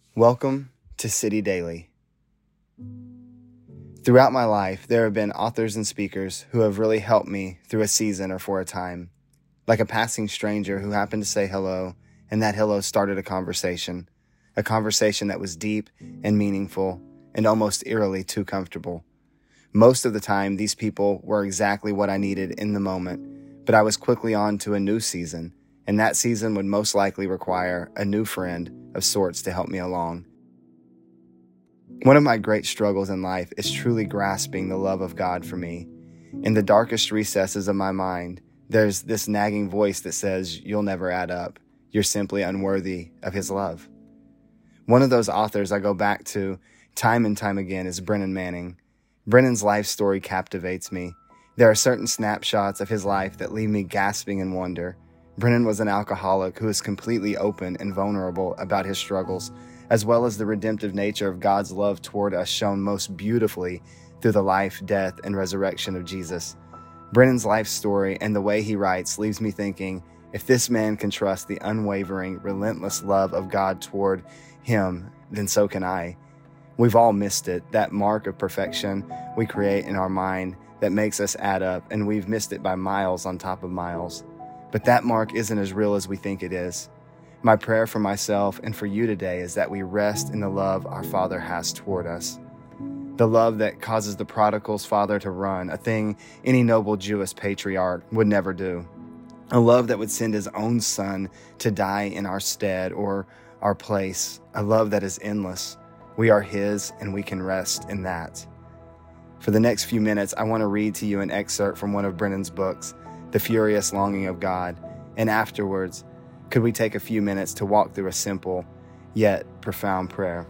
Welcome to City Daily. Throughout my life, there have been authors and speakers who have really helped me through a season or for a time. Like a passing stranger who happened to say hello, and that hello started a conversation that was deep and meaningful and almost eerily too comfortable. Most of the time, these people were exactly what I needed in the moment, but I was quickly on to a new season, and that season would most likely require a new friend of sorts to help me along. One of my great struggles in life is truly grasping the love of God for me. In the darkest recesses of my mind, there's this nagging voice that says, "You'll never add up. You're simply unworthy of His love." One of those authors I go back to time and time again is Brennan Manning. Brennan's life story captivates me. There are certain snapshots of his life that leave me gasping in wonder. Brennan was an alcoholic who is completely open and vulnerable about his struggles, as well as the redemptive nature of God's love toward us shown most beautifully through the life, death, and resurrection of Jesus. Brennan's life story and the way he writes leaves me thinking, if this man can trust the unwavering, relentless love of God toward him, then so can I. We've all missed it, that mark of perfection we create in our mind that makes us add up, and we've missed it by miles on top of miles. But that mark isn't as real as we think it is. My prayer for myself and for you today is that we rest in the love our Father has toward us. The love that causes the prodigal's father to run, a thing any noble Jewish patriarch would never do. A love that would send his own son to die in our stead or our place. A love that is endless. We are his and we can rest in that. For the next few minutes, I want to read to you an excerpt from one of Brennan's books, The Furious Longing of God, and afterwards, could we take a few minutes to walk through a simple yet profound prayer?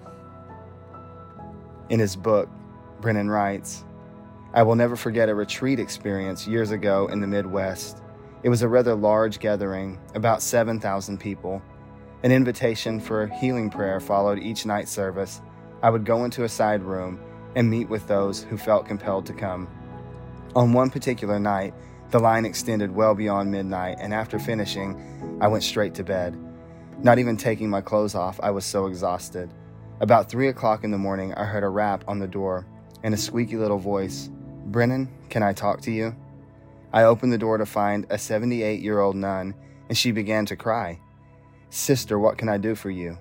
In his book, Brennan writes, "I will never forget a retreat experience years ago in the Midwest. It was a rather large gathering, about 7,000 people. An invitation for a healing prayer followed each night service. I would go into a side room and meet with those who felt compelled to come. On one particular night, the line extended well beyond midnight, and after finishing, I went straight to bed. Not even taking my clothes off, I was so exhausted. About 3 o'clock in the morning, I heard a rap on the door and a squeaky little voice. 'Brennan, can I talk to you?' I opened the door to find a 78-year-old nun, and she began to cry. 'Sister, what can I do for you?'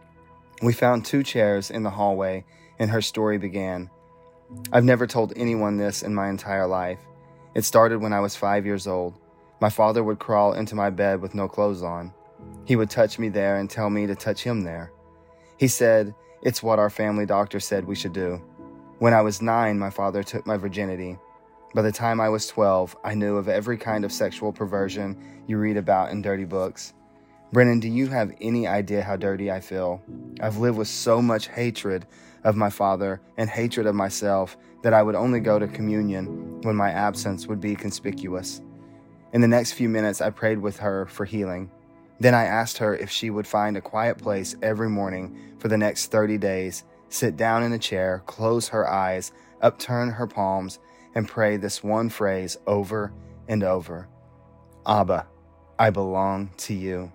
We found 2 chairs in the hallway, and her story began. I've never told anyone this in my entire life. It started when I was 5 years old. My father would crawl into my bed with no clothes on. He would touch me there and tell me to touch him there. He said, it's what our family doctor said we should do. When I was 9, my father took my virginity. By the time I was 12, I knew of every kind of sexual perversion you read about in dirty books. Brennan, do you have any idea how dirty I feel? I've lived with so much hatred of my father and hatred of myself that I would only go to communion when my absence would be conspicuous. In the next few minutes, I prayed with her for healing. Then I asked her if she would find a quiet place every morning for the next 30 days, sit down in a chair, close her eyes, upturn her palms, and pray this one phrase over and over. Abba, I belong to you.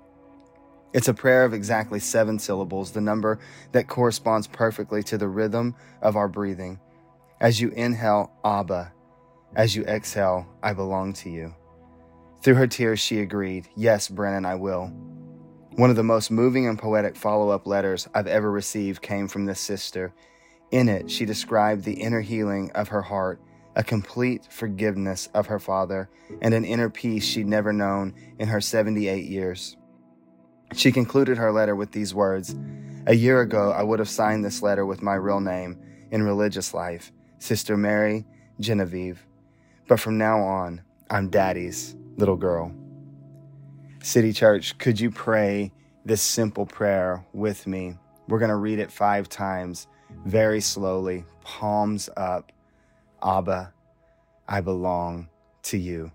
It's a prayer of exactly 7 syllables, the number that corresponds perfectly to the rhythm of our breathing. As you inhale, Abba. As you exhale, I belong to you. Through her tears, she agreed, yes, Brennan, I will. One of the most moving and poetic follow-up letters I've ever received came from this sister. In it, she described the inner healing of her heart, a complete forgiveness of her father, and an inner peace she'd never known in her 78 years. She concluded her letter with these words, "A year ago, I would have signed this letter with my real name in religious life, Sister Mary Genevieve. But from now on, I'm Daddy's little girl." City Church, could you pray this simple prayer with me? We're going to read it 5 times, very slowly, palms up. Abba, I belong to you.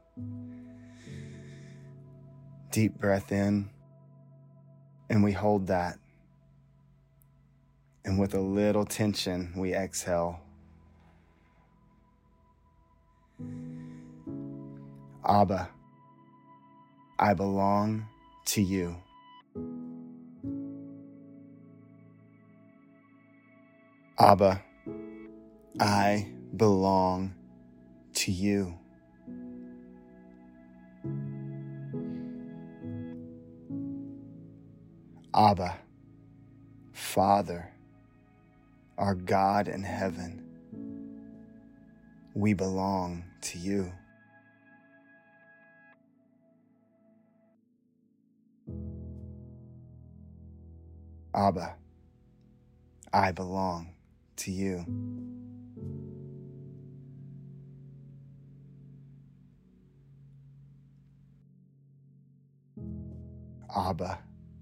Deep breath in, and we hold that. And with a little tension, we exhale. Abba, I belong to you. Abba, I belong to you. Abba, Father, our God in heaven, we belong to you. Abba, I belong to you. Abba,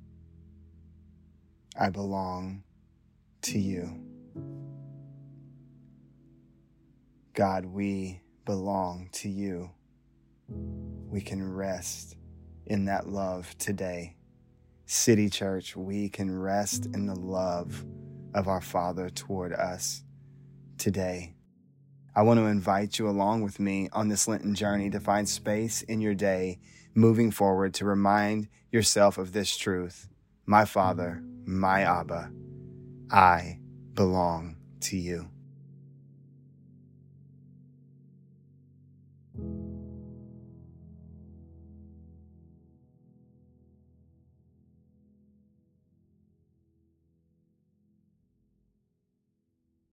I belong to you. God, we belong to you. We can rest in that love today. City Church, we can rest in the love of our Father toward us today. I want to invite you along with me on this Lenten journey to find space in your day moving forward to remind yourself of this truth. My Father, my Abba, I belong to you.